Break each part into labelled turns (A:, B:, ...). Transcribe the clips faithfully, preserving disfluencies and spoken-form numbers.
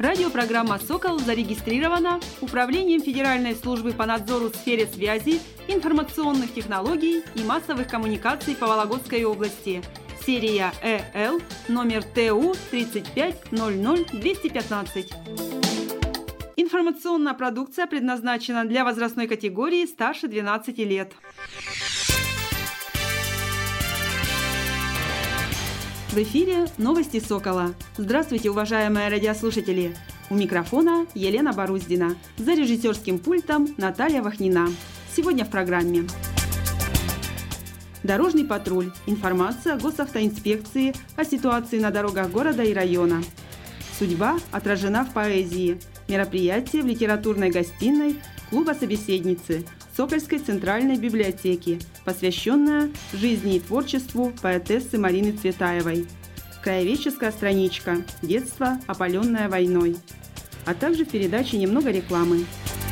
A: Радиопрограмма «Сокол» зарегистрирована Управлением Федеральной службы по надзору в сфере связи, информационных технологий и массовых коммуникаций по Вологодской области. Серия Э Л, номер Т У тридцать пять ноль ноль двести пятнадцать. Информационная продукция предназначена для возрастной категории старше двенадцати лет. В эфире новости «Сокола». Здравствуйте, уважаемые радиослушатели! У микрофона Елена Боруздина. За режиссерским пультом Наталья Вахнина. Сегодня в программе. Дорожный патруль. Информация госавтоинспекции о ситуации на дорогах города и района. Судьба отражена в поэзии. Мероприятие в литературной гостиной клуба «Собеседницы» Сокольской центральной библиотеки, посвященная жизни и творчеству поэтессы Марины Цветаевой. Краеведческая страничка «Детство, опаленное войной». А также в передаче немного рекламы.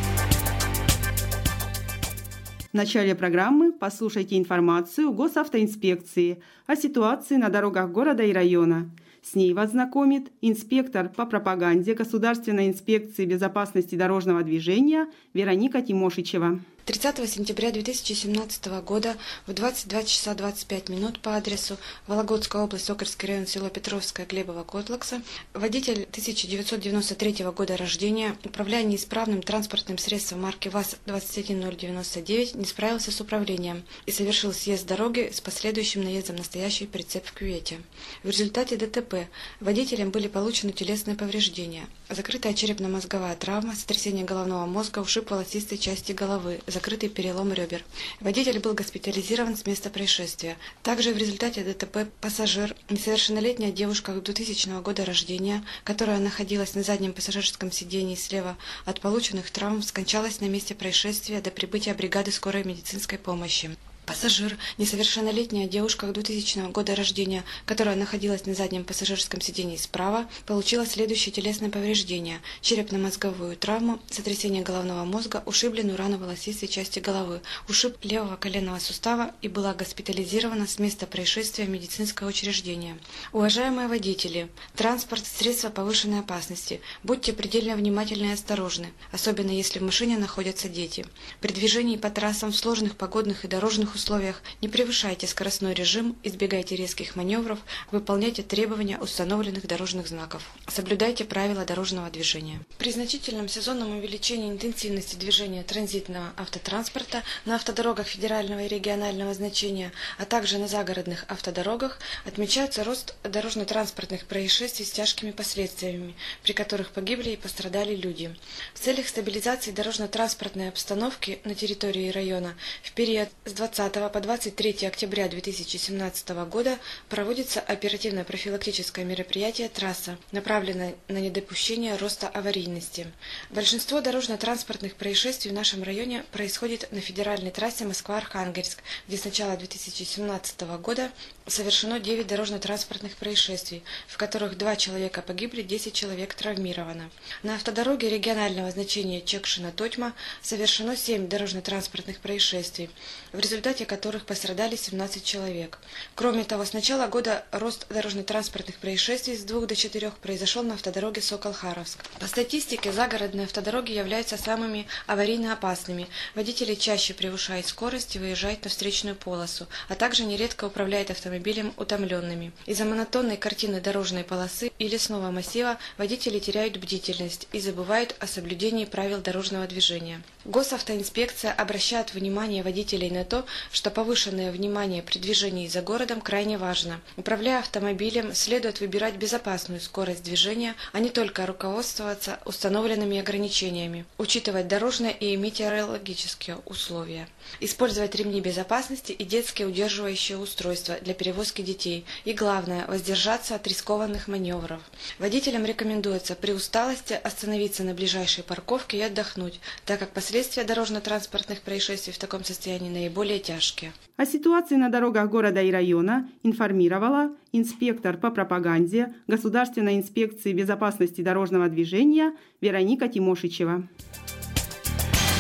A: В начале программы послушайте информацию госавтоинспекции о ситуации на дорогах города и района. С ней вас знакомит инспектор по пропаганде Государственной инспекции безопасности дорожного движения Вероника Тимошичева.
B: тридцатого сентября две тысячи семнадцатого года в двадцать два часа двадцать пять минут по адресу Вологодская область, Сокольский район, село Петровское, Глебово, Котлакса, водитель тысяча девятьсот девяносто третьего года рождения, управляя неисправным транспортным средством марки ВАЗ двадцать один ноль девяносто девять, не справился с управлением и совершил съезд с дороги с последующим наездом на стоящий прицеп в кювете. В результате Д Т П водителям были получены телесные повреждения: закрытая черепно-мозговая травма, сотрясение головного мозга, ушиб волосистой части головы, закрытый перелом ребер. Водитель был госпитализирован с места происшествия. Также в результате Д Т П пассажир, несовершеннолетняя девушка двухтысячного года рождения, которая находилась на заднем пассажирском сидении слева от полученных травм, скончалась на месте происшествия до прибытия бригады скорой медицинской помощи. Пассажир, несовершеннолетняя девушка двухтысячного года рождения, которая находилась на заднем пассажирском сидении справа, получила следующие телесные повреждения: черепно-мозговую травму, сотрясение головного мозга, ушибленную рану волосистой части головы, ушиб левого коленного сустава и была госпитализирована с места происшествия в медицинское учреждение. Уважаемые водители, транспорт – средство повышенной опасности. Будьте предельно внимательны и осторожны, особенно если в машине находятся дети. При движении по трассам в сложных погодных и дорожных условиях не превышайте скоростной режим, избегайте резких маневров, выполняйте требования установленных дорожных знаков. Соблюдайте правила дорожного движения. При значительном сезонном увеличении интенсивности движения транзитного автотранспорта на автодорогах федерального и регионального значения, а также на загородных автодорогах отмечается рост дорожно-транспортных происшествий с тяжкими последствиями, при которых погибли и пострадали люди. В целях стабилизации дорожно-транспортной обстановки на территории района в период с двадцатого по двадцать третье октября две тысячи семнадцатого года проводится оперативно-профилактическое мероприятие «Трасса», направленное на недопущение роста аварийности. Большинство дорожно-транспортных происшествий в нашем районе происходит на федеральной трассе Москва-Архангельск, где с начала две тысячи семнадцатого года совершено девять дорожно-транспортных происшествий, в которых два человека погибли, десять человек травмировано. На автодороге регионального значения Чекшина-Тотьма совершено семь дорожно-транспортных происшествий, в результате которых пострадали семнадцать человек. Кроме того, с начала года рост дорожно-транспортных происшествий с двух до четырех произошел на автодороге Сокол-Харовск. По статистике, загородные автодороги являются самыми аварийно опасными. Водители чаще превышают скорость и выезжают на встречную полосу, а также нередко управляют автомобилем утомленными. Из-за монотонной картины дорожной полосы и лесного массива водители теряют бдительность и забывают о соблюдении правил дорожного движения. Госавтоинспекция обращает внимание водителей на то, что повышенное внимание при движении за городом крайне важно. Управляя автомобилем, следует выбирать безопасную скорость движения, а не только руководствоваться установленными ограничениями, учитывать дорожные и метеорологические условия, использовать ремни безопасности и детские удерживающие устройства для перевозки детей и, главное, воздержаться от рискованных маневров. Водителям рекомендуется при усталости остановиться на ближайшей парковке и отдохнуть, так как последствия дорожно-транспортных происшествий в таком состоянии наиболее тяжкие.
A: О ситуации на дорогах города и района информировала инспектор по пропаганде Государственной инспекции безопасности дорожного движения Вероника Тимошичева.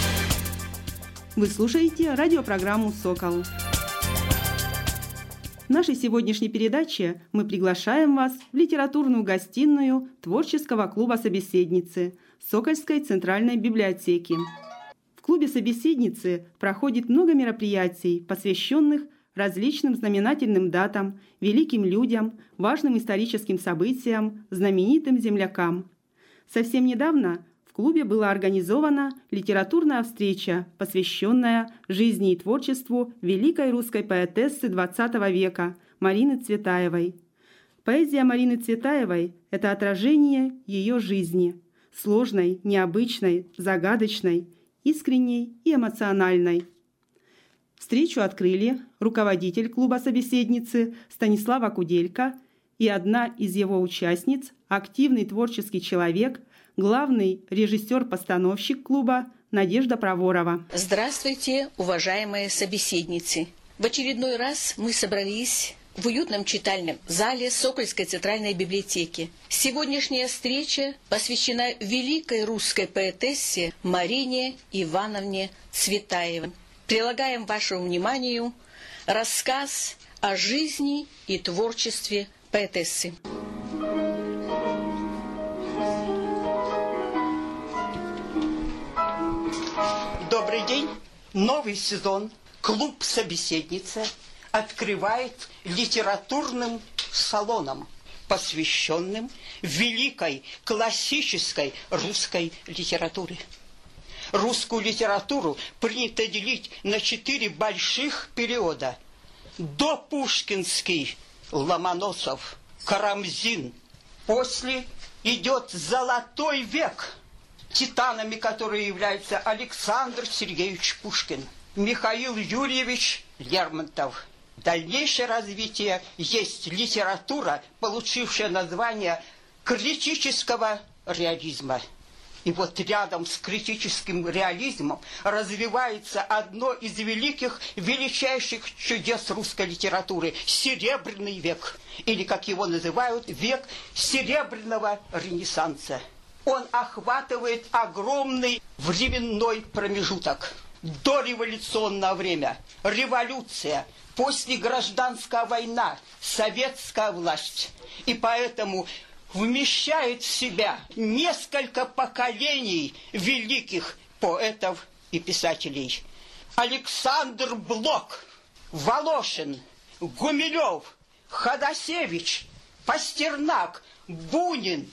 A: Вы слушаете радиопрограмму «Сокол». нашей сегодняшней передаче мы приглашаем вас в литературную гостиную творческого клуба «Собеседницы» Сокольской центральной библиотеки. В клубе «Собеседницы» проходит много мероприятий, посвященных различным знаменательным датам, великим людям, важным историческим событиям, знаменитым землякам. Совсем недавно в клубе была организована литературная встреча, посвященная жизни и творчеству великой русской поэтессы двадцатого века Марины Цветаевой. Поэзия Марины Цветаевой – это отражение ее жизни, сложной, необычной, загадочной, искренней и эмоциональной. Встречу открыли руководитель клуба «Собеседницы» Станислава Куделько и одна из его участниц, активный творческий человек, главный режиссер-постановщик клуба Надежда Проворова.
C: Здравствуйте, уважаемые собеседницы! В очередной раз мы собрались в уютном читальном зале Сокольской центральной библиотеки. Сегодняшняя встреча посвящена великой русской поэтессе Марине Ивановне Цветаевой. Прилагаем вашему вниманию рассказ о жизни и творчестве поэтессы.
D: Добрый день! Новый сезон «Клуб Собеседница» открывает литературным салоном, посвященным великой классической русской литературе. Русскую литературу принято делить на четыре больших периода. Допушкинский Ломоносов, Карамзин. После идет золотой век, титанами которые являются Александр Сергеевич Пушкин, Михаил Юрьевич Лермонтов. Дальнейшее развитие есть литература, получившая название критического реализма. И вот рядом с критическим реализмом развивается одно из великих, величайших чудес русской литературы – Серебряный век, или, как его называют, век Серебряного Ренессанса. Он охватывает огромный временной промежуток. Дореволюционное время, революция, после гражданская война, советская власть. И поэтому вмещает в себя несколько поколений великих поэтов и писателей. Александр Блок, Волошин, Гумилев, Ходосевич, Пастернак, Бунин,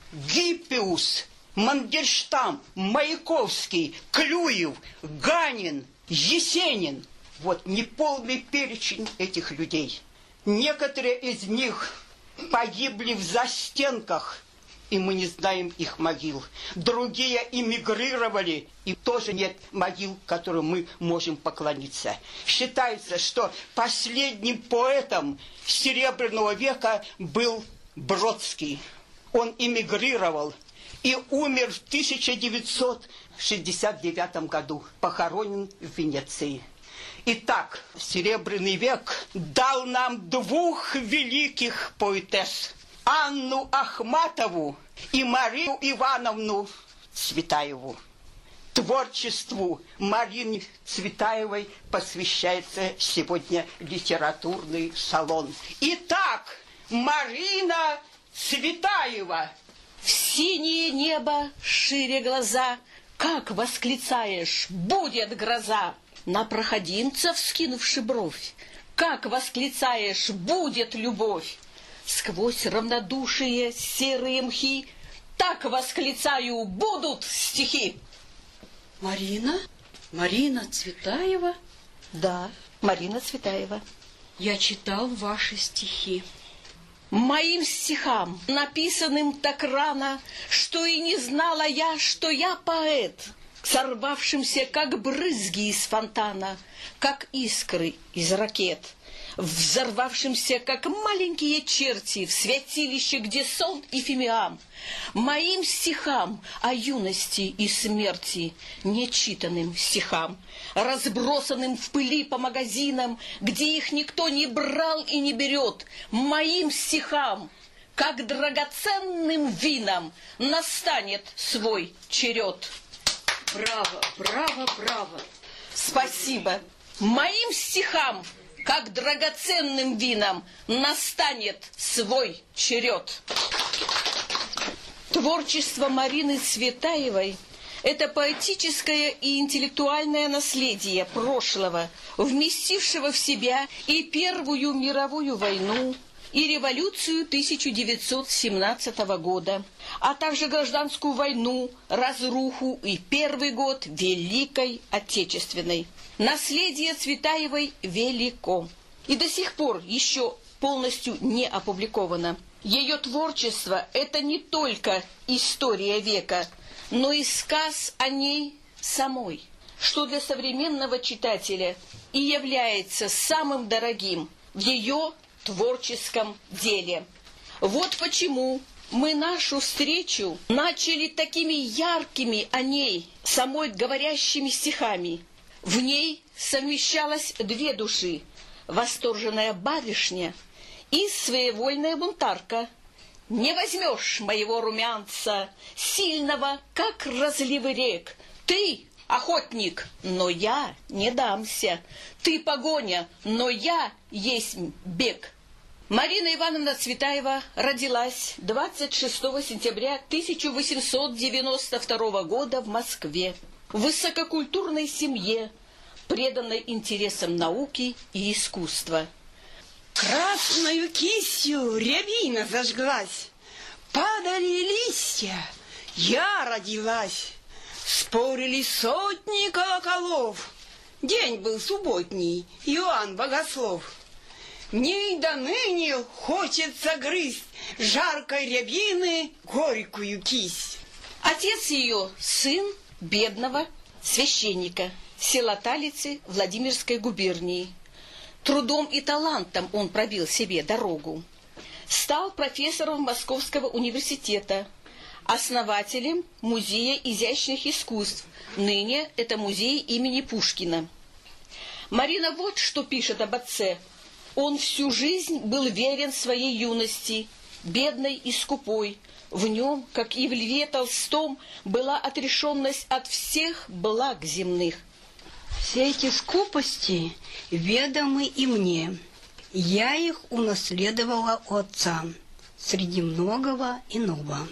D: Гиппиус, Мандельштам, Маяковский, Клюев, Ганин, Есенин. Вот неполный перечень этих людей. Некоторые из них погибли в застенках, и мы не знаем их могил. Другие эмигрировали, и тоже нет могил, которым мы можем поклониться. Считается, что последним поэтом Серебряного века был Бродский. Он эмигрировал и умер в тысяча девятьсот шестьдесят девятом году, похоронен в Венеции. Итак, Серебряный век дал нам двух великих поэтесс – Анну Ахматову и Марину Ивановну Цветаеву. Творчеству Марины Цветаевой посвящается сегодня литературный салон. Итак, Марина Цветаева.
C: В синее небо шире глаза, как восклицаешь, будет гроза. На проходимца вскинувши бровь, как восклицаешь, будет любовь. Сквозь равнодушие серые мхи, так восклицаю, будут стихи.
E: Марина? Марина Цветаева?
C: Да, Марина Цветаева.
E: Я читал ваши стихи.
C: Моим стихам, написанным так рано, что и не знала я, что я поэт, сорвавшимся, как брызги из фонтана, как искры из ракет, взорвавшимся, как маленькие черти в святилище, где сон и фимиам, моим стихам о юности и смерти, нечитанным стихам, разбросанным в пыли по магазинам, где их никто не брал и не берет, моим стихам, как драгоценным винам, настанет свой черед.
E: Браво, браво, браво.
C: Спасибо. Моим стихам, как драгоценным винам настанет свой черед. Творчество Марины Цветаевой – это поэтическое и интеллектуальное наследие прошлого, вместившего в себя и Первую мировую войну, и революцию тысяча девятьсот семнадцатого года, а также гражданскую войну, разруху и первый год Великой Отечественной. Наследие Цветаевой велико и до сих пор еще полностью не опубликовано. Ее творчество – это не только история века, но и сказ о ней самой, что для современного читателя и является самым дорогим в ее творческом деле. Вот почему мы нашу встречу начали такими яркими о ней, самой говорящими стихами. В ней совмещалось две души – восторженная барышня и своевольная бунтарка. Не возьмешь моего румянца, сильного, как разливы рек. Ты охотник, но я не дамся. Ты погоня, но я есть бег. Марина Ивановна Цветаева родилась двадцать шестого сентября тысяча восемьсот девяносто второго года в Москве, в высококультурной семье, преданной интересам науки и искусства.
F: Красною кистью рябина зажглась, падали листья, я родилась. Спорили сотни колоколов, день был субботний, Иоанн Богослов. Мне и до ныне хочется грызть жаркой рябины горькую кисть.
C: Отец ее сын бедного священника села Талицы Владимирской губернии. Трудом и талантом он пробил себе дорогу. Стал профессором Московского университета, основателем Музея изящных искусств. Ныне это музей имени Пушкина. Марина вот что пишет об отце. Он всю жизнь был верен своей юности, бедной и скупой. В нем, как и в Льве Толстом, была отрешенность от всех благ земных.
F: Все эти скупости ведомы и мне. Я их унаследовала у отца, среди многого иного.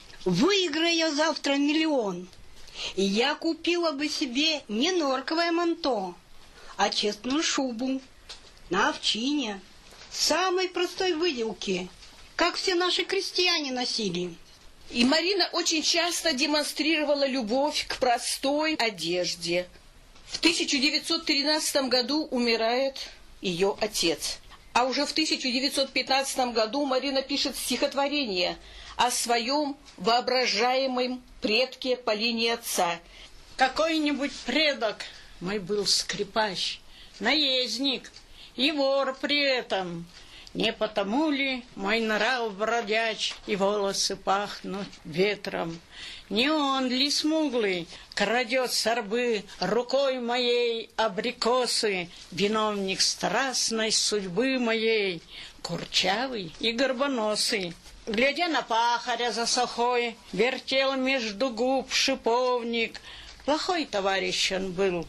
F: Выиграю я завтра миллион, и я купила бы себе не норковое манто, а честную шубу на овчине, самой простой выделки, как все наши крестьяне носили.
C: И Марина очень часто демонстрировала любовь к простой одежде. В тысяча девятьсот тринадцатом году умирает ее отец. А уже в тысяча девятьсот пятнадцатом году Марина пишет стихотворение о своем воображаемом предке по линии отца.
G: Какой-нибудь предок мой был скрипач, наездник и вор при этом. Не потому ли мой нрав бродяч и волосы пахнут ветром? Не он ли смуглый крадет с рбы рукой моей абрикосы, виновник страстной судьбы моей, курчавый и горбоносый? Глядя на пахаря за сахой, вертел между губ шиповник. Плохой товарищ он был,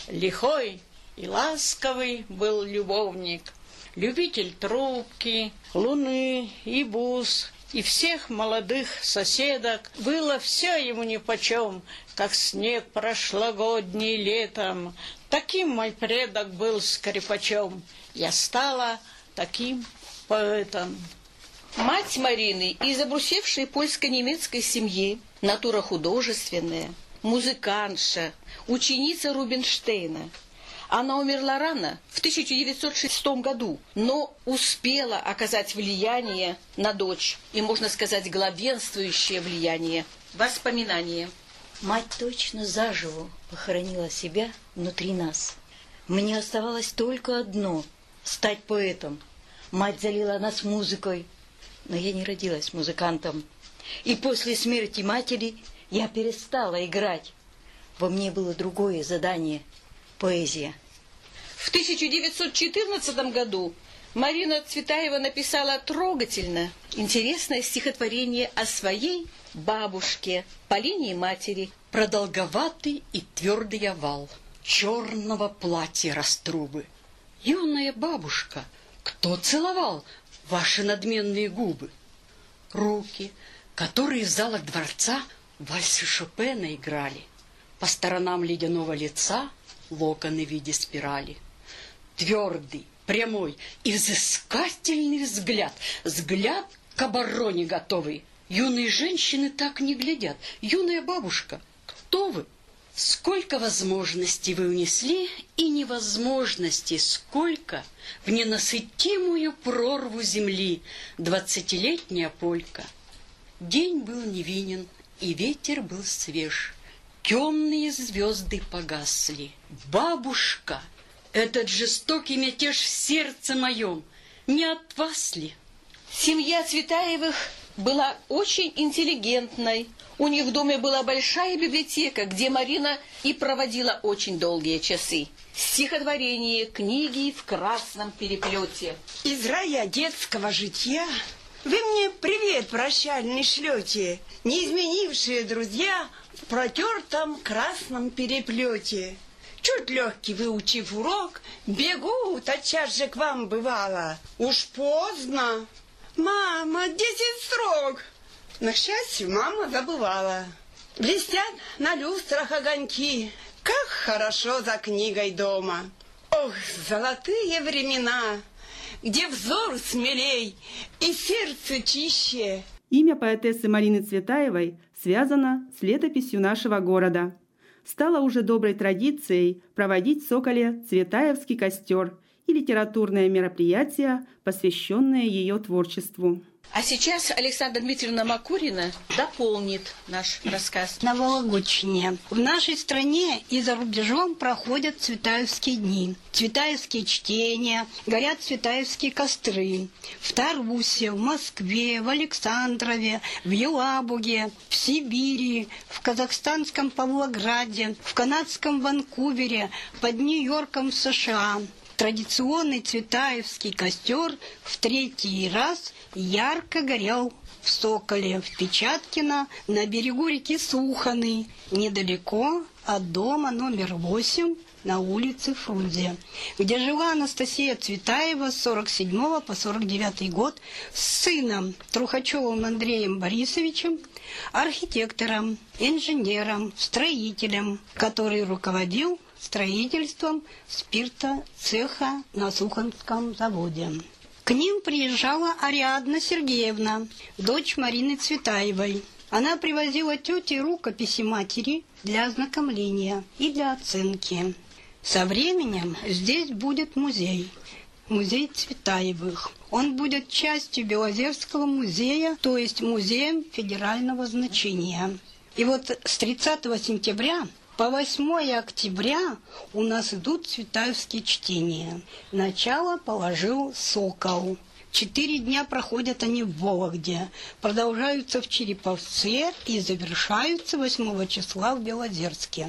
G: лихой и ласковый был любовник. Любитель трубки, луны и бус, и всех молодых соседок. Было все ему нипочем, как снег прошлогодний летом. Таким мой предок был скрипачом. Я стала таким поэтом.
C: Мать Марины из обрусевшей польско-немецкой семьи, натура художественная, музыкантша, ученица Рубинштейна. Она умерла рано, в тысяча девятьсот шестом году, но успела оказать влияние на дочь, и, можно сказать, главенствующее влияние. Воспоминания.
H: Мать точно заживо похоронила себя внутри нас. Мне оставалось только одно – стать поэтом. Мать залила нас музыкой, но я не родилась музыкантом. И после смерти матери я перестала играть. Во мне было другое задание – поэзия.
C: В тысяча девятьсот четырнадцатом году Марина Цветаева написала трогательно интересное стихотворение о своей бабушке по линии матери.
E: Продолговатый и твердый овал черного платья раструбы, Юная бабушка, кто целовал ваши надменные губы? Руки, которые в залах дворца вальсы Шопена играли. По сторонам ледяного лица локоны в виде спирали. Твердый, прямой и взыскательный взгляд, взгляд к обороне готовый. Юные женщины так не глядят. Юная бабушка, кто вы? Сколько возможностей вы унесли, и невозможностей сколько в ненасытимую прорву земли двадцатилетняя полька. День был невинен, и ветер был свеж. Темные звезды погасли. Бабушка, этот жестокий мятеж в сердце моем, не от вас ли?
C: Семья Цветаевых была очень интеллигентной. У них в доме была большая библиотека, где Марина и проводила очень долгие часы. Стихотворения, книги в красном переплете.
I: Из рая детского житья вы мне привет прощальный шлете, неизменившие друзья в протертом красном переплете. Чуть легкий выучив урок, бегу, тотчас же к вам бывало. Уж поздно. Мама, десять строк. Но, к счастью, мама забывала. Блестят на люстрах огоньки. Как хорошо за книгой дома. Ох, золотые времена, где взор смелей и сердце чище.
A: Имя поэтессы Марины Цветаевой связано с летописью нашего города. Стало уже доброй традицией проводить в Соколе Цветаевский костер и литературное мероприятие, посвященное ее творчеству.
C: А сейчас Александра Дмитриевна Макурина дополнит наш рассказ.
F: На Вологодчине. В нашей стране и за рубежом проходят Цветаевские дни. Цветаевские чтения, горят Цветаевские костры. В Тарусе, в Москве, в Александрове, в Елабуге, в Сибири, в казахстанском Павлограде, в канадском Ванкувере, под Нью-Йорком в США. Традиционный Цветаевский костер в третий раз ярко горел в Соколе, в Печаткино, на берегу реки Суханы, недалеко от дома номер восемь на улице Фрунзе, где жила Анастасия Цветаева с сорок седьмого по сорок девятый год с сыном Трухачевым Андреем Борисовичем, архитектором, инженером, строителем, который руководил строительством спирта цеха на Суханском заводе. К ним приезжала Ариадна Сергеевна, дочь Марины Цветаевой. Она привозила тете рукописи матери для ознакомления и для оценки. Со временем здесь будет музей, музей Цветаевых. Он будет частью Белозерского музея, то есть музеем федерального значения. И вот с тридцатого сентября по восьмое октября у нас идут цветаевские чтения. Начало положил Сокол. Четыре дня проходят они в Вологде, продолжаются в Череповце и завершаются восьмого числа в Белозерске.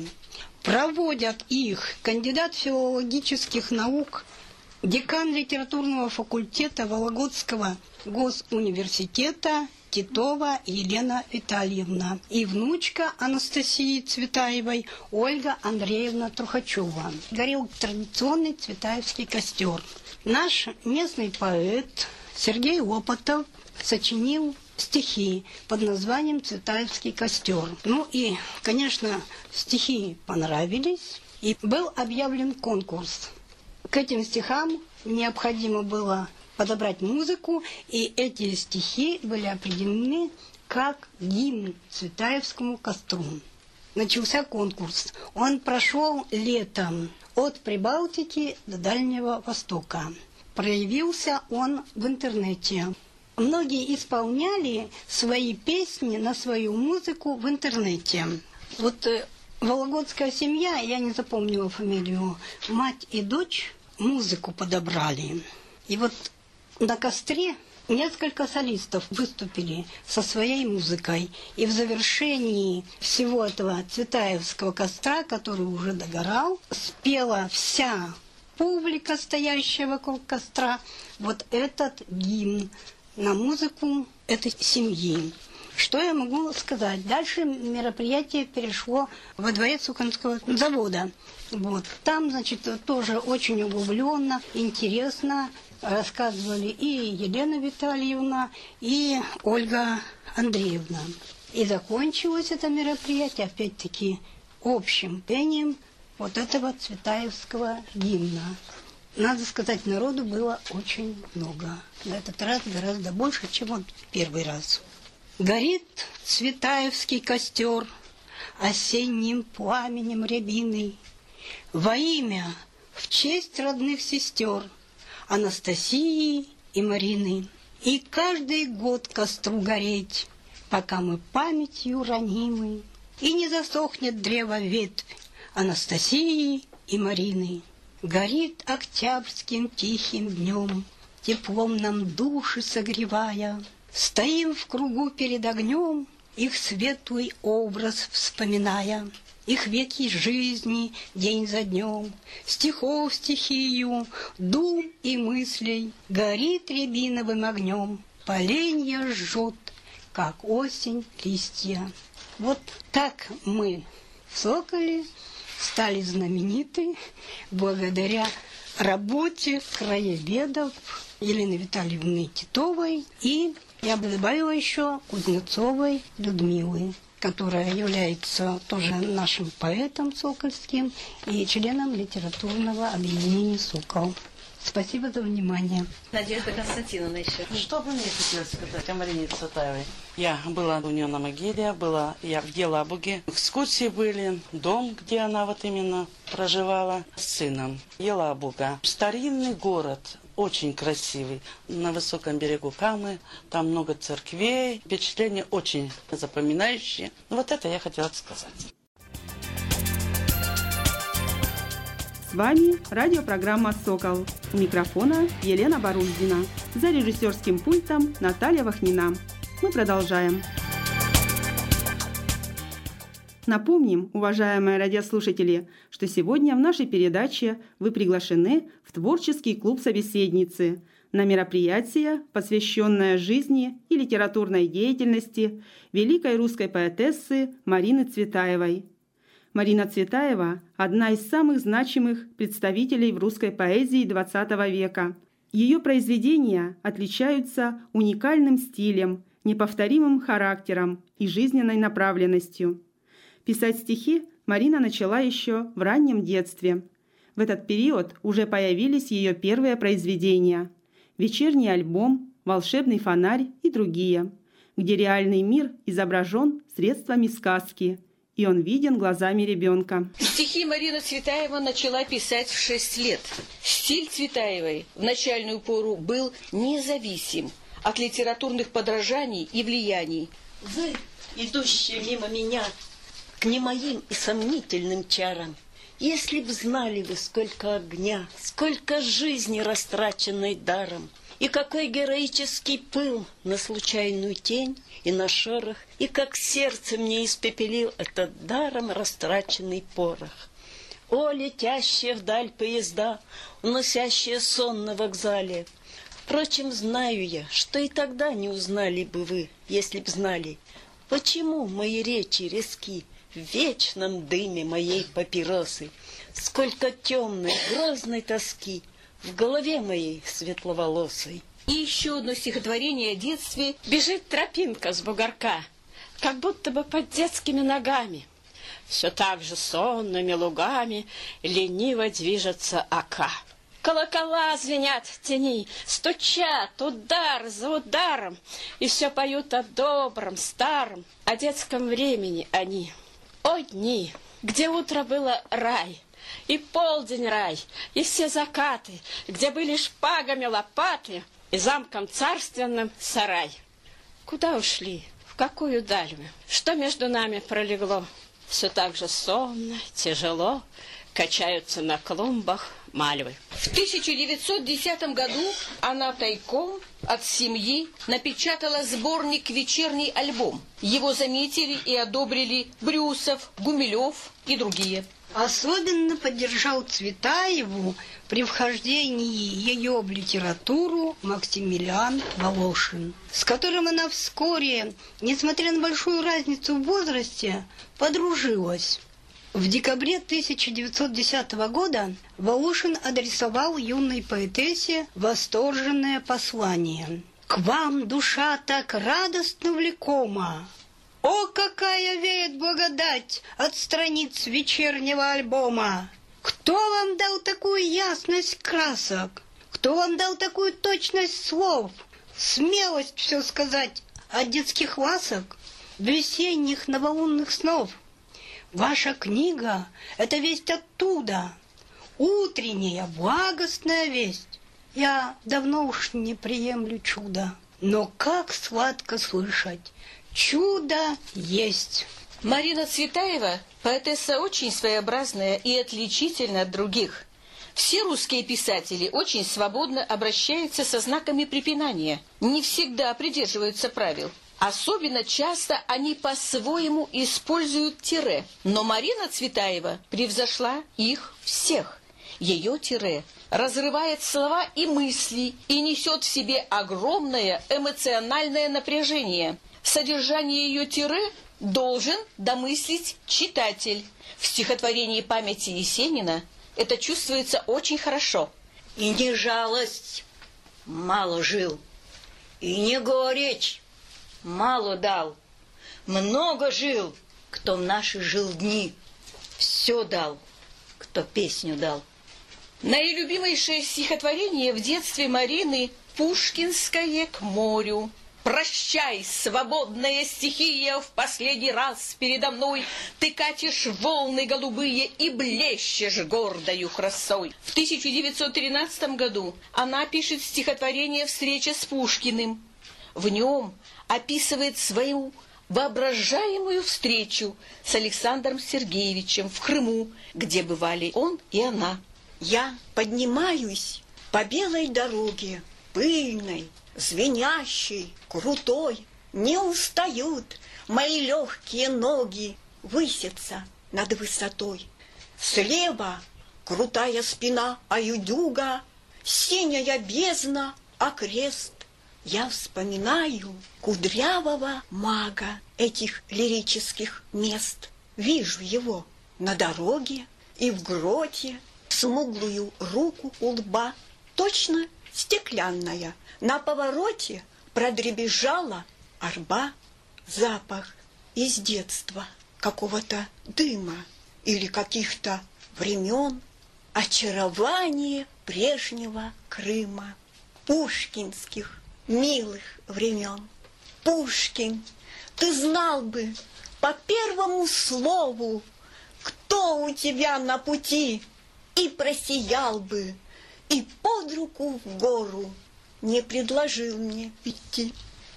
F: Проводят их кандидат филологических наук, декан литературного факультета Вологодского госуниверситета Титова Елена Витальевна и внучка Анастасии Цветаевой Ольга Андреевна Трухачева. Горел традиционный Цветаевский костер. Наш местный поэт Сергей Лопатов сочинил стихи под названием «Цветаевский костер». Ну и, конечно, стихи понравились, и был объявлен конкурс. К этим стихам необходимо было подобрать музыку, и эти стихи были определены как гимн Цветаевскому костру. Начался конкурс. Он прошел летом от Прибалтики до Дальнего Востока. Проявился он в интернете. Многие исполняли свои песни на свою музыку в интернете. Вот э, вологодская семья, я не запомнила фамилию, мать и дочь музыку подобрали. И вот на костре несколько солистов выступили со своей музыкой. И в завершении всего этого Цветаевского костра, который уже догорал, спела вся публика, стоящая вокруг костра, вот этот гимн на музыку этой семьи. Что я могу сказать? Дальше мероприятие перешло во дворец Суконского завода. Вот. Там, значит, тоже очень углубленно, интересно рассказывали и Елена Витальевна, и Ольга Андреевна. И закончилось это мероприятие, опять-таки, общим пением вот этого цветаевского гимна. Надо сказать, народу было очень много. На этот раз гораздо больше, чем вот в первый раз. Горит цветаевский костер осенним пламенем рябиной во имя, в честь родных сестер Анастасии и Марины. И каждый год костру гореть, пока мы памятью ранимы, и не засохнет древо ветвь Анастасии и Марины. Горит октябрьским тихим днем, теплом нам души согревая. Стоим в кругу перед огнем, их светлый образ вспоминая. Их веки жизни день за днем, стихов стихию, дум и мыслей горит рябиновым огнем. Поленья жжет, как осень листья. Вот так мы в Соколе стали знамениты благодаря работе краеведов Елены Витальевны Титовой и, я бы добавила еще, Кузнецовой Людмилы, которая является тоже нашим поэтом сокольским и членом литературного объединения «Сокол». Спасибо за внимание.
H: Надежда Константиновна еще.
J: Что бы мне хотелось сказать о Марине Цветаевой? Я была у нее на могиле, была я в Елабуге. Экскурсии были, дом, где она вот именно проживала с сыном. Елабуга. Старинный город, очень красивый. На высоком берегу Камы, там много церквей. Впечатление очень запоминающее. Вот это я хотела сказать.
A: С вами радиопрограмма «Сокол». У микрофона Елена Барульдина. За режиссерским пультом Наталья Вахнина. Мы продолжаем. Напомним, уважаемые радиослушатели, что сегодня в нашей передаче вы приглашены в творческий клуб «Собеседницы» на мероприятие, посвященное жизни и литературной деятельности великой русской поэтессы Марины Цветаевой. Марина Цветаева – одна из самых значимых представителей в русской поэзии двадцатого века. Ее произведения отличаются уникальным стилем, неповторимым характером и жизненной направленностью. Писать стихи Марина начала еще в раннем детстве. В этот период уже появились ее первые произведения «Вечерний альбом», «Волшебный фонарь» и другие, где реальный мир изображен средствами сказки, и он виден глазами ребенка.
C: Стихи Марина Цветаева начала писать в шесть лет. Стиль Цветаевой в начальную пору был независим от литературных подражаний и влияний.
K: Вы, идущие мимо меня, к не моим и сомнительным чарам, если б знали вы, сколько огня, сколько жизни, растраченной даром, и какой героический пыл на случайную тень и на шорох, и как сердце мне испепелил этот даром растраченный порох. О, летящие вдаль поезда, уносящие сон на вокзале! Впрочем, знаю я, что и тогда не узнали бы вы, если б знали, почему мои речи резки в вечном дыме моей папиросы, сколько темной, грозной тоски в голове моей светловолосой.
C: И еще одно стихотворение о детстве.
G: Бежит тропинка с бугорка, как будто бы под детскими ногами. Все так же сонными лугами лениво движется ока. Колокола звенят в тени, стучат удар за ударом, и все поют о добром, старом, о детском времени они. О дни, где утро было рай, и полдень рай, и все закаты, где были шпагами лопаты, и замком царственным сарай. Куда ушли? В какую даль мы? Что между нами пролегло? Все так же сонно, тяжело качаются на клумбах мальвы.
C: В тысяча девятьсот десятом году она тайком от семьи напечатала сборник «Вечерний альбом». Его заметили и одобрили Брюсов, Гумилев и другие.
F: Особенно поддержал Цветаеву при вхождении ее в литературу Максимилиан Волошин, с которым она вскоре, несмотря на большую разницу в возрасте, подружилась. В декабре тысяча девятьсот десятого года Волошин адресовал юной поэтессе восторженное послание. «К вам душа так радостно влекома! О, какая веет благодать от страниц вечернего альбома! Кто вам дал такую ясность красок? Кто вам дал такую точность слов? Смелость все сказать от детских ласок, весенних новолунных снов? Ваша книга — это весть оттуда, утренняя благостная весть. Я давно уж не приемлю чудо, но как сладко слышать: чудо есть».
C: Марина Цветаева – поэтесса очень своеобразная и отличительная от других. Все русские писатели очень свободно обращаются со знаками препинания, не всегда придерживаются правил. Особенно часто они по-своему используют тире. Но Марина Цветаева превзошла их всех. Ее тире разрывает слова и мысли и несет в себе огромное эмоциональное напряжение. Содержание ее тире должен домыслить читатель. В стихотворении «Памяти Есенина» это чувствуется очень хорошо.
K: И не жалость мало жил, и не горечь мало дал. Много жил, кто в наши жил дни. Все дал, кто песню дал.
C: Наилюбимейшее стихотворение в детстве Марины – «Пушкинское к морю». «Прощай, свободная стихия, в последний раз передо мной ты катишь волны голубые и блещешь гордою красой». В тысяча девятьсот тринадцатом году она пишет стихотворение «Встреча с Пушкиным». В нем описывает свою воображаемую встречу с Александром Сергеевичем в Крыму, где бывали он и она.
I: Я поднимаюсь по белой дороге, пыльной, звенящей, крутой. Не устают мои легкие ноги, высятся над высотой. Слева крутая спина Аюдюга, синяя бездна, окрест. Я вспоминаю кудрявого мага этих лирических мест. Вижу его на дороге и в гроте, смуглую руку у лба, точно стеклянная. На повороте продребезжала арба. Запах из детства, какого-то дыма или каких-то времен, очарование прежнего Крыма, пушкинских милых времен. Пушкин, ты знал бы по первому слову, кто у тебя на пути, и просиял бы, и под руку в гору не предложил мне идти.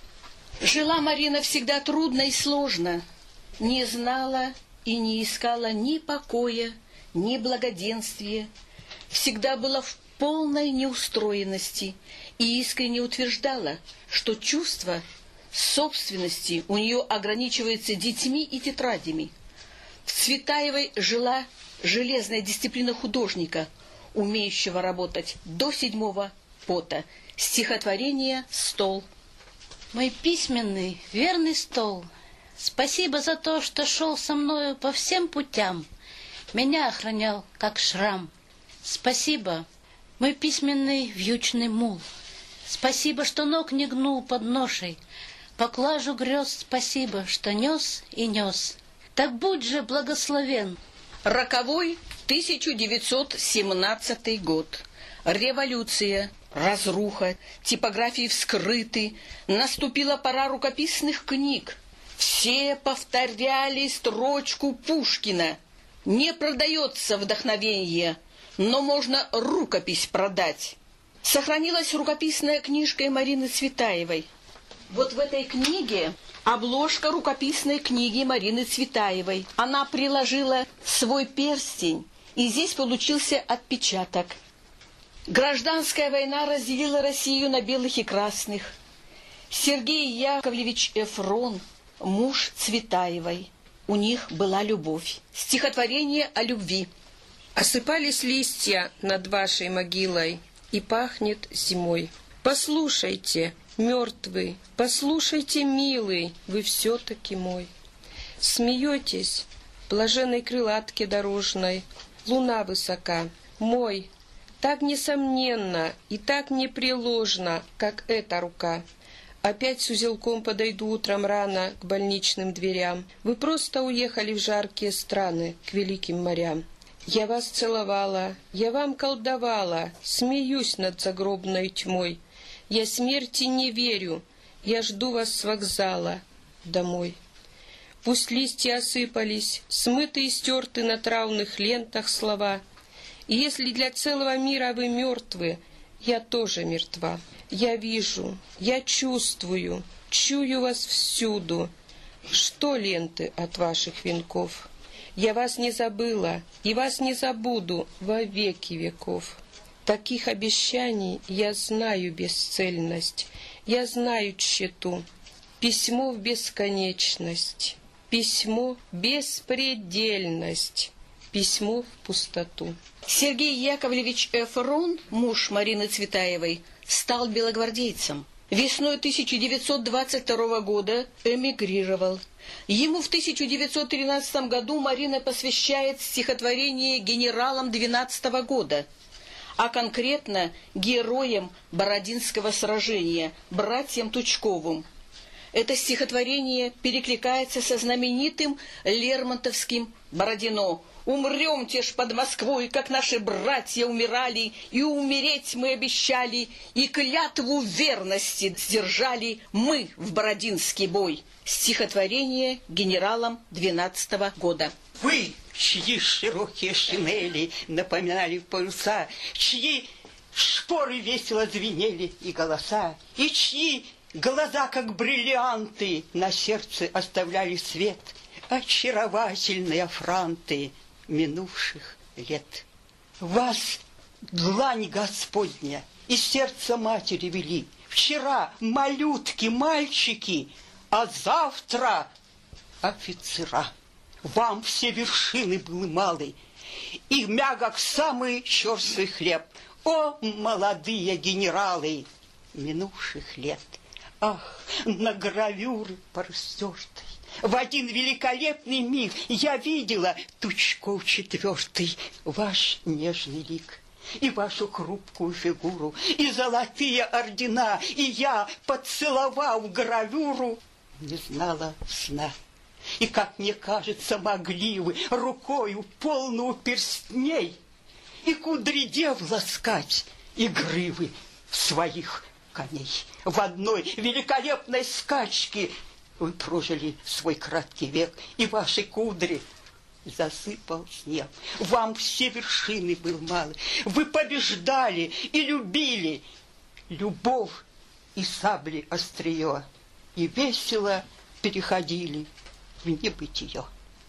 C: Жила Марина всегда трудно и сложно, не знала и не искала ни покоя, ни благоденствия, всегда была в полной неустроенности и искренне утверждала, что чувство собственности у нее ограничивается детьми и тетрадями. В Цветаевой жила железная дисциплина художника, умеющего работать до седьмого пота. Стихотворение «Стол».
L: Мой письменный верный стол, спасибо за то, что шел со мною по всем путям, меня охранял, как шрам. Спасибо, мой письменный вьючный мул, спасибо, что ног не гнул под ношей, поклажу грез спасибо, что нес и нес. Так будь же благословен.
C: Роковой тысяча девятьсот семнадцатый год. Революция, разруха, типографии вскрыты, наступила пора рукописных книг. Все повторяли строчку Пушкина. Не продается вдохновение, но можно рукопись продать. Сохранилась рукописная книжка Марины Цветаевой. Вот в этой книге обложка рукописной книги Марины Цветаевой. Она приложила свой перстень, и здесь получился отпечаток. Гражданская война разделила Россию на белых и красных. Сергей Яковлевич Эфрон, муж Цветаевой. У них была любовь. Стихотворение о любви.
M: Осыпались листья над вашей могилой, и пахнет зимой. Послушайте, мертвый, послушайте, милый, вы все-таки мой. Смеетесь, блаженной крылатке дорожной, луна высока, мой, так несомненно и так непреложно, как эта рука. Опять с узелком подойду утром рано к больничным дверям. Вы просто уехали в жаркие страны, к великим морям. Я вас целовала, я вам колдовала, смеюсь над загробной тьмой. Я смерти не верю, я жду вас с вокзала домой. Пусть листья осыпались, смыты и стерты на травных лентах слова. И если для целого мира вы мертвы, я тоже мертва. Я вижу, я чувствую, чую вас всюду. Что ленты от ваших венков? Я вас не забыла и вас не забуду во веки веков. Таких обещаний я знаю бесцельность, я знаю тщету. Письмо в бесконечность, письмо в беспредельность, письмо в пустоту.
C: Сергей Яковлевич Эфрон, муж Марины Цветаевой, стал белогвардейцем. Весной тысяча девятьсот двадцать второго года эмигрировал. Ему в тысяча девятьсот тринадцатом году Марина посвящает стихотворение генералам двенадцатого года, а конкретно героям Бородинского сражения, братьям Тучковым. Это стихотворение перекликается со знаменитым лермонтовским «Бородино». «Умрем-те ж под Москвой, как наши братья умирали, и умереть мы обещали, и клятву верности сдержали мы в Бородинский бой». Стихотворение генералам двенадцатого года.
D: Вы, чьи широкие шинели напоминали паруса, чьи шпоры весело звенели и голоса, и чьи глаза, как бриллианты, на сердце оставляли свет, очаровательные франты минувших лет. Вас длань Господня и сердце матери вели. Вчера малютки, мальчики, а завтра офицера. Вам все вершины были малы, и мягок самый черствый хлеб. О, молодые генералы минувших лет! Ах, на гравюры простертой в один великолепный миг я видела Тучков четвертый, ваш нежный лик, и вашу хрупкую фигуру, и золотые ордена, и я, поцеловав гравюру, не знала сна. И, как мне кажется, могли вы рукою полную перстней и кудри дев ласкать, и гривы своих коней. В одной великолепной скачке вы прожили свой краткий век, и ваши кудри засыпал снег. Вам все вершины был мало. Вы побеждали и любили. Любовь и сабли острие, и весело переходили в небытие.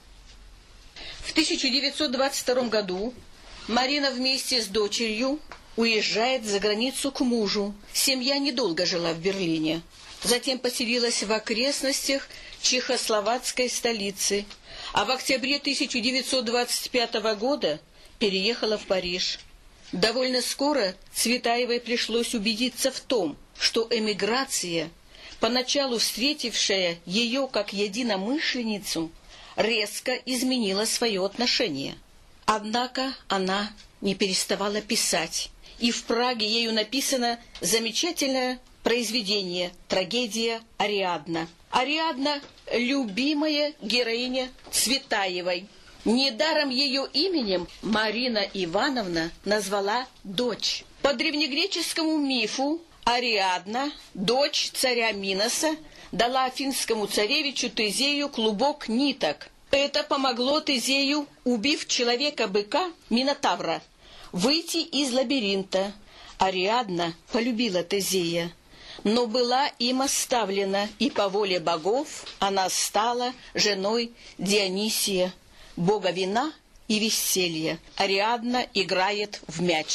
C: В тысяча девятьсот двадцать втором году Марина вместе с дочерью уезжает за границу к мужу. Семья недолго жила в Берлине. Затем поселилась в окрестностях чехословацкой столицы, а в октябре тысяча девятьсот двадцать пятого года переехала в Париж. Довольно скоро Цветаевой пришлось убедиться в том, что эмиграция, поначалу встретившая ее как единомышленницу, резко изменила свое отношение. Однако она не переставала писать, и в Праге ею написано замечательное произведение «Трагедия Ариадна». Ариадна – любимая героиня Цветаевой. Недаром ее именем Марина Ивановна назвала дочь. По древнегреческому мифу Ариадна, дочь царя Миноса, дала афинскому царевичу Тезею клубок ниток. Это помогло Тезею, убив человека-быка Минотавра, выйти из лабиринта. Ариадна полюбила Тезея, но была им оставлена, и по воле богов она стала женой Дионисия, бога вина и веселья. Ариадна играет в мяч.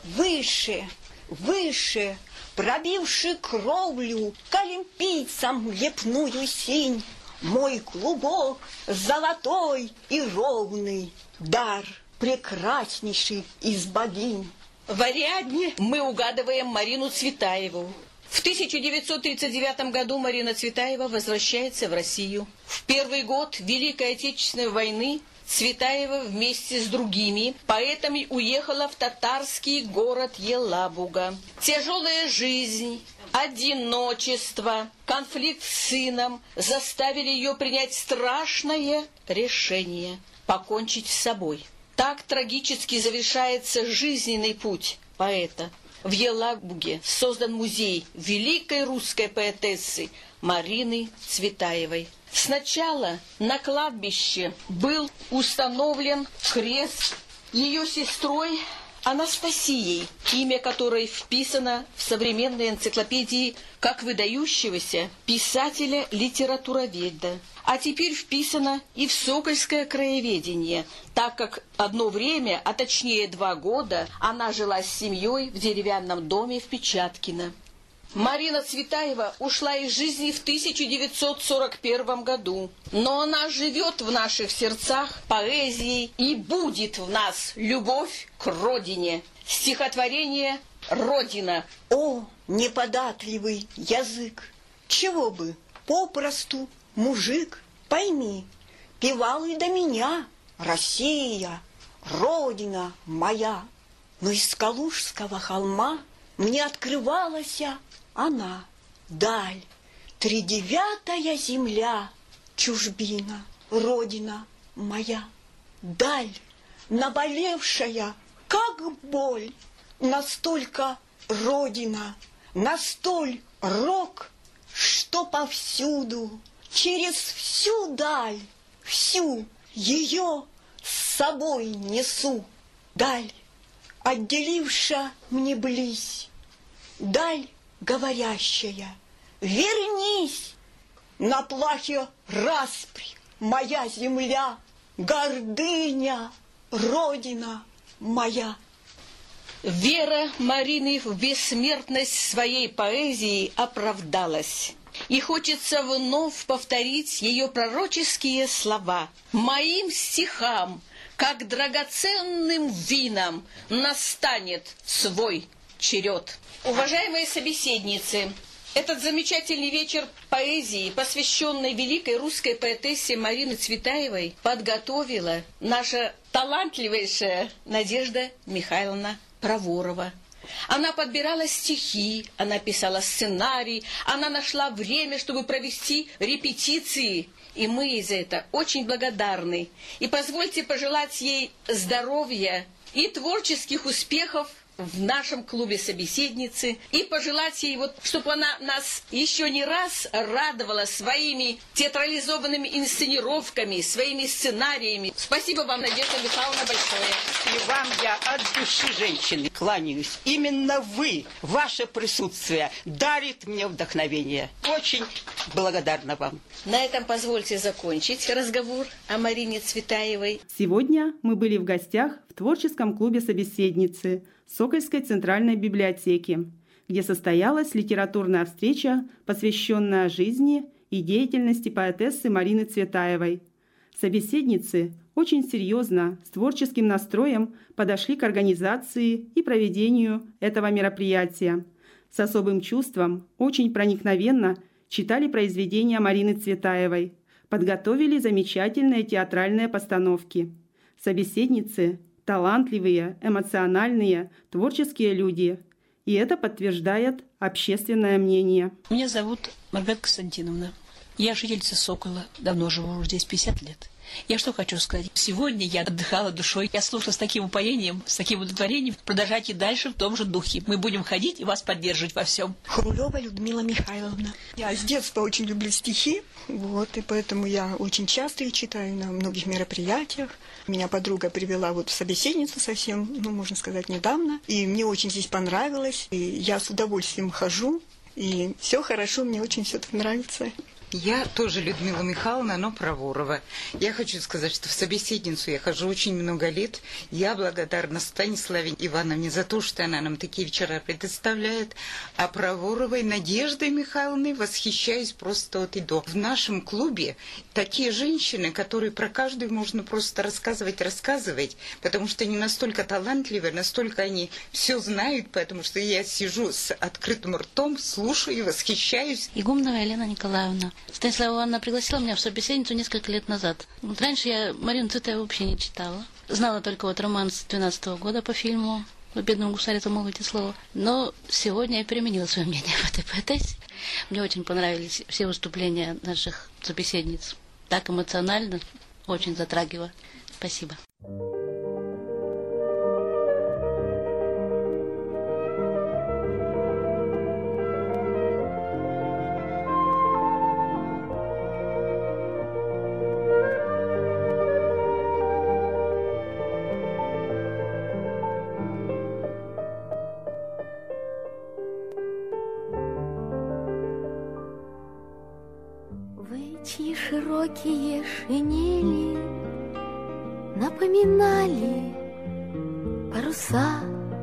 I: выше, выше, пробивши кровлю к олимпийцам лепную синь, мой клубок золотой и ровный, дар прекраснейший из богинь.
C: В Ариадне мы угадываем Марину Цветаеву. В тысяча девятьсот тридцать девятом году Марина Цветаева возвращается в Россию. В первый год Великой Отечественной войны Цветаева вместе с другими поэтами уехала в татарский город Елабуга. Тяжелая жизнь, одиночество, конфликт с сыном заставили ее принять страшное решение – покончить с собой. Так трагически завершается жизненный путь поэта. В Елабуге создан музей великой русской поэтессы Марины Цветаевой. Сначала на кладбище был установлен крест ее сестрой Анастасией, имя которой вписано в современной энциклопедии как выдающегося писателя-литературоведа. А теперь вписано и в Сокольское краеведение, так как одно время, а точнее два года, она жила с семьей в деревянном доме в Печаткино. Марина Цветаева ушла из жизни в тысяча девятьсот сорок первом году, но она живет в наших сердцах поэзией и будет в нас любовь к родине. Стихотворение «Родина».
I: О, неподатливый язык! Чего бы, попросту, мужик, пойми, певал и до меня Россия, Родина моя. Но из Калужского холма мне открывалась она, даль, тридевятая земля, чужбина, Родина моя. Даль, наболевшая, как боль, настолько Родина, настоль рок, что повсюду, через всю даль, всю ее с собой несу. Даль, отделивша мне близь, даль говорящая, вернись, на плахе распри моя земля, гордыня, Родина моя.
C: Вера Марины в бессмертность своей поэзии оправдалась. И хочется вновь повторить ее пророческие слова. «Моим стихам, как драгоценным винам, настанет свой черед». Уважаемые собеседницы, этот замечательный вечер поэзии, посвященный великой русской поэтессе Марине Цветаевой, подготовила наша талантливейшая Надежда Михайловна Проворова. Она подбирала стихи, она писала сценарий, она нашла время, чтобы провести репетиции. И мы ей за это очень благодарны. И позвольте пожелать ей здоровья и творческих успехов в нашем клубе собеседницы, и пожелать ей, вот, чтобы она нас еще не раз радовала своими театрализованными инсценировками, своими сценариями. Спасибо вам, Надежда Михайловна, большое.
D: И вам я от души, женщины, кланяюсь. Именно вы, ваше присутствие дарит мне вдохновение. Очень благодарна вам.
C: На этом позвольте закончить разговор о Марине Цветаевой.
A: Сегодня мы были в гостях в творческом клубе собеседницы Сокольской центральной библиотеки, где состоялась литературная встреча, посвященная жизни и деятельности поэтессы Марины Цветаевой. Собеседницы очень серьезно, с творческим настроем подошли к организации и проведению этого мероприятия. С особым чувством, очень проникновенно читали произведения Марины Цветаевой, подготовили замечательные театральные постановки. Собеседницы – талантливые, эмоциональные, творческие люди. И это подтверждает общественное мнение.
N: Меня зовут Маргарита Константиновна. Я жительница Сокола. Давно живу уже здесь пятьдесят лет. Я что хочу сказать. Сегодня я отдыхала душой. Я слушала с таким упоением, с таким удовлетворением. Продолжайте дальше в том же духе. Мы будем ходить и вас поддерживать во всем.
I: Хрулева Людмила Михайловна. Я с детства очень люблю стихи. Вот, и поэтому я очень часто их читаю на многих мероприятиях. Меня подруга привела вот в собеседницу совсем, ну, можно сказать, недавно. И мне очень здесь понравилось. И я с удовольствием хожу. И все хорошо, мне очень все тут нравится.
O: Я тоже Людмила Михайловна, но Проворова. Я хочу сказать, что в собеседницу я хожу очень много лет. Я благодарна Станиславе Ивановне за то, что она нам такие вечера предоставляет. А Проворовой Надеждой Михайловной восхищаюсь просто от и до. В нашем клубе такие женщины, которые про каждую можно просто рассказывать, рассказывать, потому что они настолько талантливы, настолько они все знают, потому что я сижу с открытым ртом, слушаю и восхищаюсь.
L: Игумнова Елена Николаевна. Станислава Ивановна пригласила меня в собеседницу несколько лет назад. Вот раньше я Марину Цветаеву вообще не читала. Знала только вот роман с двенадцатого года по фильму «Вы бедному гусаре замолвите слово». Но сегодня я переменила свое мнение в этой поэтессе. Мне очень понравились все выступления наших собеседниц. Так эмоционально, очень затрагивало. Спасибо.
P: Чьи широкие шинели напоминали паруса,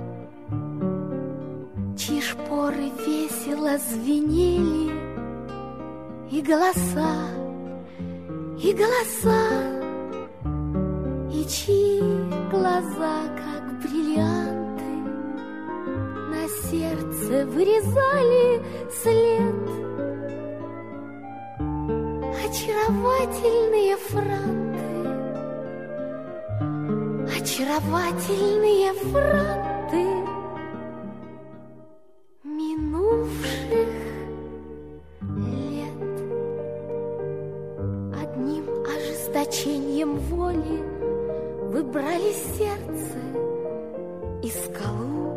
P: чьи шпоры весело звенели, и голоса, и голоса, и чьи глаза, как бриллианты, на сердце вырезали след. Очаровательные франты, очаровательные франты минувших лет. Одним ожесточением воли выбрали сердце и скалу.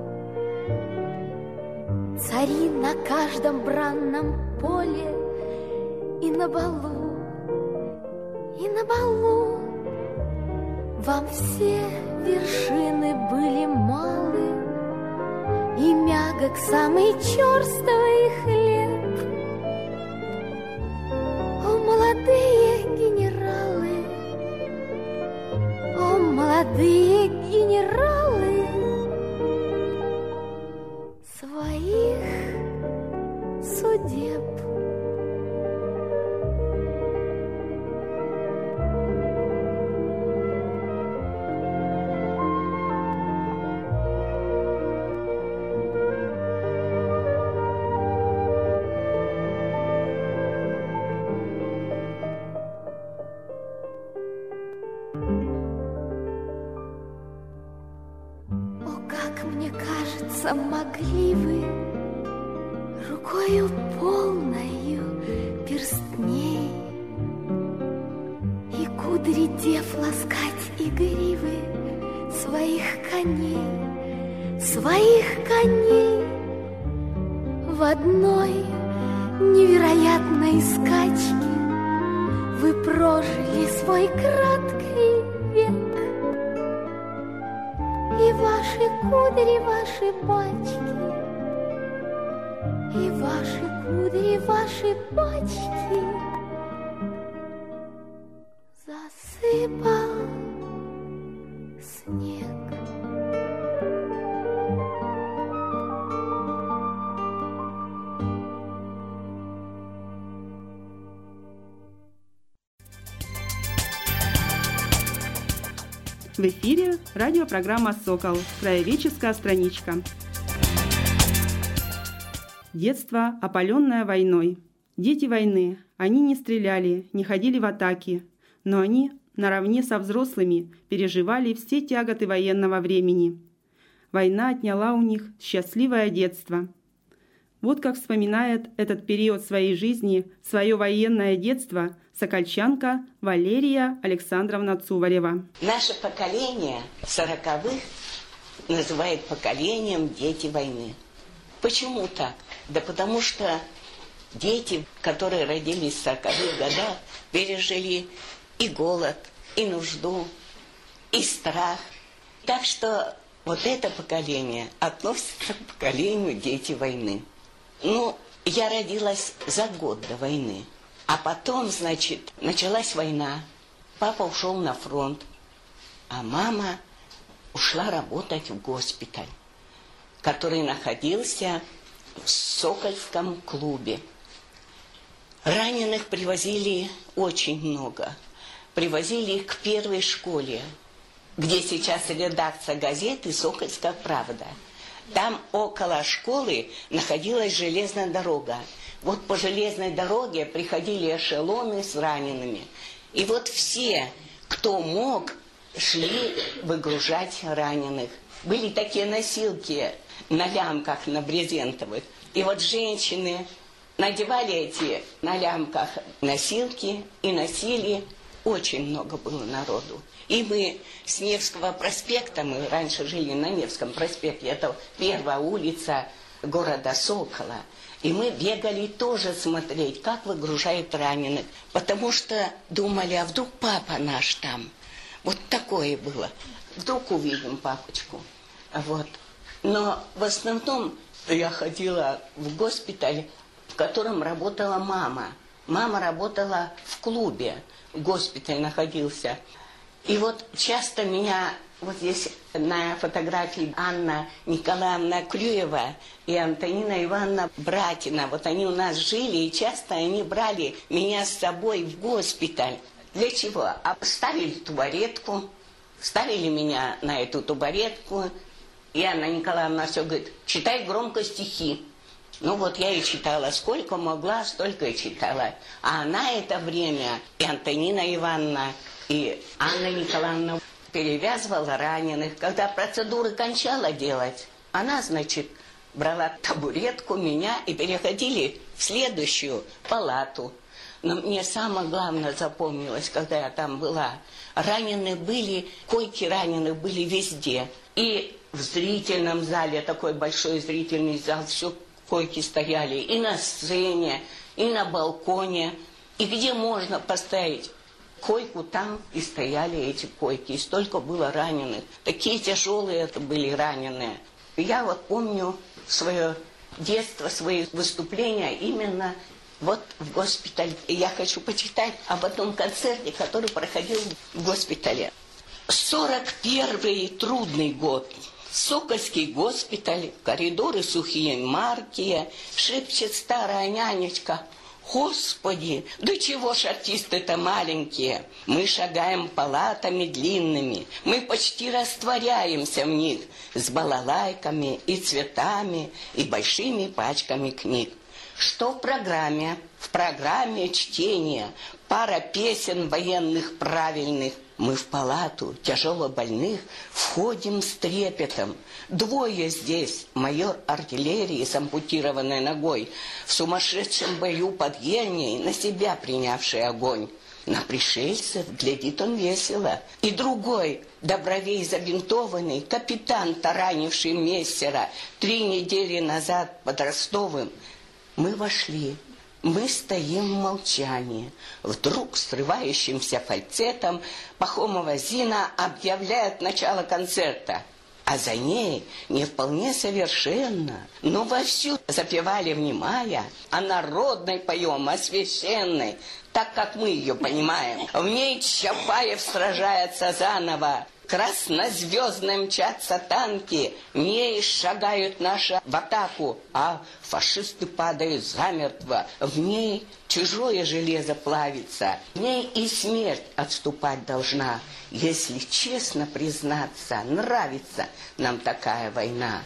P: Цари на каждом бранном поле и на балу, и на балу вам все вершины были малы, и мягок самый черствый хлеб. О, молодые генералы, о, молодые генералы, своих судеб. Могли вы рукою полною перстней и кудри дев ласкать и гривы своих коней, своих коней в одной невероятной скачке вы прожили свой краткий век. И ваши кудри, ваши бачки, и ваши кудри, ваши бачки засыпал снег.
A: В эфире радиопрограмма «Сокол», краеведческая страничка. Детство, опаленное войной. Дети войны, они не стреляли, не ходили в атаки, но они наравне со взрослыми переживали все тяготы военного времени. Война отняла у них счастливое детство. Вот как вспоминает этот период своей жизни, свое военное детство, сокольчанка Валерия Александровна Цуварева.
Q: Наше поколение сороковых называют поколением «дети войны». Почему так? Да потому что дети, которые родились в сороковых годах, пережили и голод, и нужду, и страх. Так что вот это поколение относится к поколению «дети войны». Ну, я родилась за год до войны. А потом, значит, началась война. Папа ушел на фронт, а мама ушла работать в госпиталь, который находился в Сокольском клубе. Раненых привозили очень много. Привозили их к первой школе, где сейчас редакция газеты «Сокольская правда». Там около школы находилась железная дорога. Вот по железной дороге приходили эшелоны с ранеными. И вот все, кто мог, шли выгружать раненых. Были такие носилки на лямках, на брезентовых. И вот женщины надевали эти на лямках носилки и носили. Очень много было народу. И мы с Невского проспекта, мы раньше жили на Невском проспекте, это первая улица города Сокола. И мы бегали тоже смотреть, как выгружают раненых. Потому что думали, а вдруг папа наш там. Вот такое было. Вдруг увидим папочку. Вот. Но в основном я ходила в госпиталь, в котором работала мама. Мама работала в клубе. Госпиталь находился. И вот часто меня, вот здесь на фотографии Анна Николаевна Клюева и Антонина Ивановна Братина, вот они у нас жили, и часто они брали меня с собой в госпиталь. Для чего? Ставили табуретку, ставили меня на эту табуретку, и Анна Николаевна все говорит, читай громко стихи. Ну вот я и читала, сколько могла, столько и читала. А на это время и Антонина Ивановна, и Анна Николаевна перевязывала раненых. Когда процедуры кончала делать, она, значит, брала табуретку, меня, и переходили в следующую палату. Но мне самое главное запомнилось, когда я там была. Раненые были, койки раненых были везде. И в зрительном зале, такой большой зрительный зал, все койки стояли и на сцене, и на балконе. И где можно поставить койку, там и стояли эти койки. И столько было раненых. Такие тяжелые это были раненые. И я вот помню свое детство, свои выступления именно вот в госпитале. И я хочу почитать об одном концерте, который проходил в госпитале. сорок первый трудный год. Сокольский госпиталь, коридоры сухие, маркие, шепчет старая нянечка. Господи, да чего ж артисты-то маленькие? Мы шагаем палатами длинными, мы почти растворяемся в них с балалайками и цветами и большими пачками книг. Что в программе? В программе чтения, пара песен военных правильных. Мы в палату тяжело больных входим с трепетом. Двое здесь, майор артиллерии с ампутированной ногой, в сумасшедшем бою под Ельней, на себя принявший огонь. На пришельцев глядит он весело. И другой, до бровей забинтованный, капитан, таранивший мессера три недели назад под Ростовым. Мы вошли. Мы стоим в молчании. Вдруг срывающимся фальцетом Пахомова Зина объявляет начало концерта. А за ней не вполне совершенно, но вовсю запевали, внимая, о народной поем, о священной, так как мы ее понимаем. В ней Чапаев сражается заново. Краснозвездные мчатся танки, в ней шагают наши в атаку, а фашисты падают замертво. В ней чужое железо плавится, в ней и смерть отступать должна. Если честно признаться, нравится нам такая война.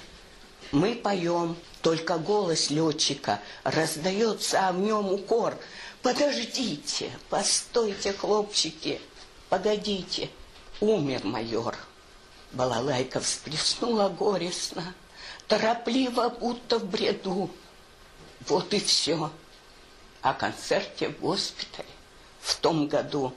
Q: Мы поем, только голос летчика раздается, а в нем укор. Подождите, постойте, хлопчики, погодите. Умер майор. Балалайка всплеснула горестно, торопливо, будто в бреду. Вот и все. О концерте в госпитале в том году.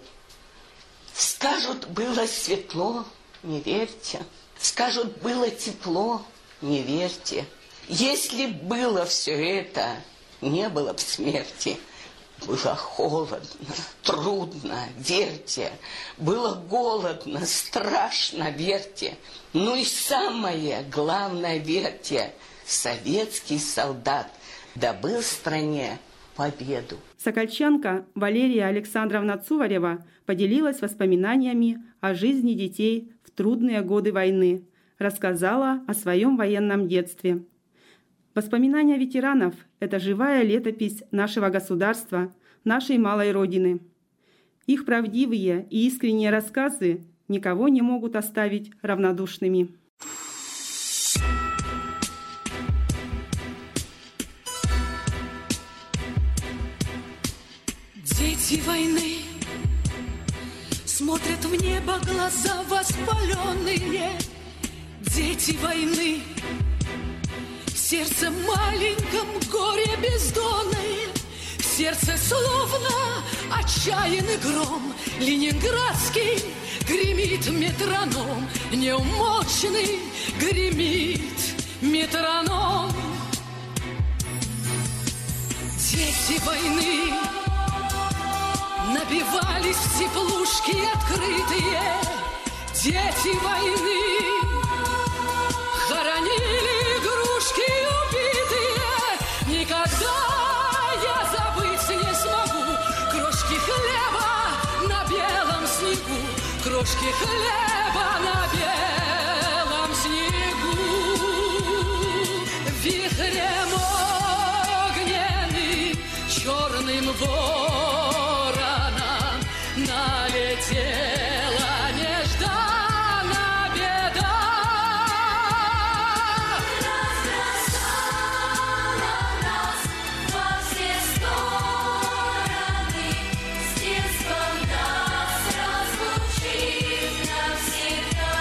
Q: Скажут, было светло, не верьте. Скажут, было тепло, не верьте. Если б было все это, не было бы смерти. Было холодно, трудно, верьте. Было голодно, страшно, верьте. Ну и самое главное, верьте. Советский солдат добыл стране победу.
A: Сокольчанка Валерия Александровна Цуварева поделилась воспоминаниями о жизни детей в трудные годы войны, рассказала о своем военном детстве. Воспоминания ветеранов – это живая летопись нашего государства, нашей малой Родины. Их правдивые и искренние рассказы никого не могут оставить равнодушными.
R: Дети войны смотрят в небо глаза воспаленные. Дети войны в сердце маленьком горе бездонное. В сердце словно отчаянный гром ленинградский гремит метроном. Неумолчный гремит метроном. Дети войны набивались в теплушки открытые. Дети войны хоронили игрушки убитые. Никогда я забыть не смогу крошки хлеба на белом снегу. Крошки хлеба на белом снегу. Вихрем огненным черным вороном налетела нежданная беда. Разбросала нас во все стороны, с детством нас разлучив навсегда.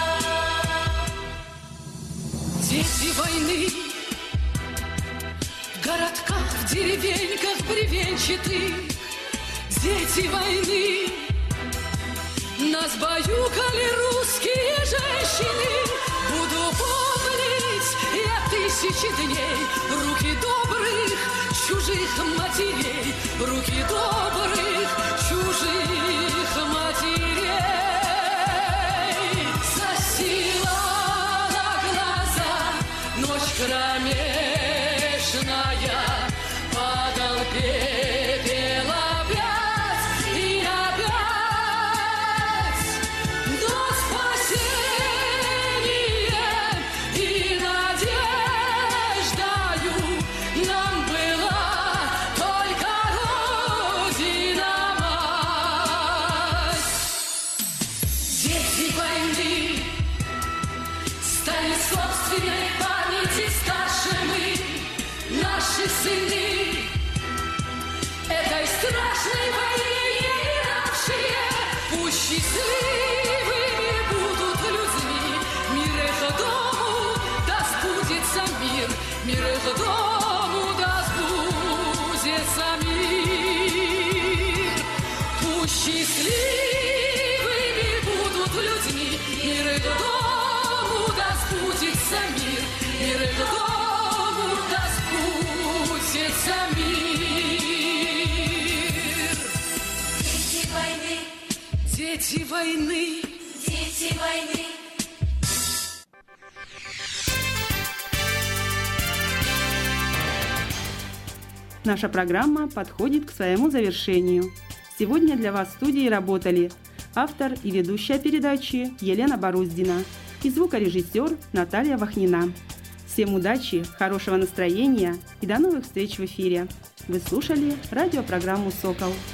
R: Дети войны в городках, в деревеньках бревенчатых. Дети войны нас баюкали русские женщины. Буду помнить я тысячи дней руки добрых чужих матерей. Руки добрых чужих матерей. Застилала глаза ночь кромешная. Падал пепел опять и опять. Но спасение и надеждою нам была только Родина мать. Дети войны стали собственной памяти старше мы. Наши сыны этой страшной войне не равшие, пусть счастливыми будут людьми. Мир их дому да сбудется мир, мир их дому да сбудется мир. Пусть счастливыми будут людьми, мир их дому да сбудется мир, мир их дому да сбудется мир. Дети войны, дети войны.
A: Наша программа подходит к своему завершению. Сегодня для вас в студии работали автор и ведущая передачи Елена Боруздина и звукорежиссер Наталья Вахнина. Всем удачи, хорошего настроения и до новых встреч в эфире. Вы слушали радиопрограмму «Сокол».